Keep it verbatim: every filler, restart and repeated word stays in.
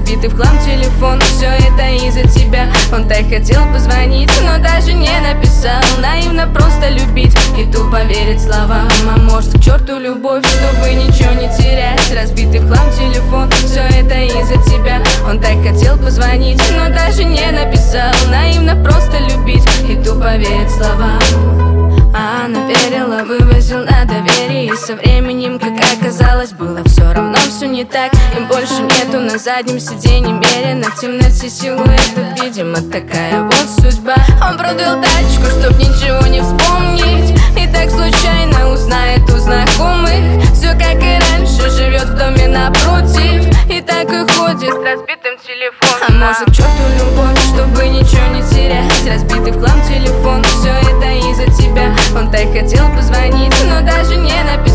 разбитый в хлам телефон. Все это из-за тебя. Он так хотел позвонить, но даже не написал. Наивно просто любить и тупо верить словам. А может к черту любовь, чтобы ничего не терять. Разбитый в хлам телефон. Все это из-за тебя. Он так хотел позвонить, но даже не написал. Наивно просто любить и тупо верить словам. А она верила, вывозил на доверие. И со временем, как оказалось, было все равно все не так. И больше нету на заднем сиденье мерено. В темноте силуэтов, видимо, такая вот судьба. Он продал тачку, чтоб ничего не вспомнить. И так случайно узнает у знакомых. Все как и раньше, живет в доме напротив. И так и ходит с разбитым телефоном. А может к черту любовь, чтобы ничего не терять. Разбитый в хлам телефон. Все это из-за тебя. Он так хотел позвонить, но даже не написал.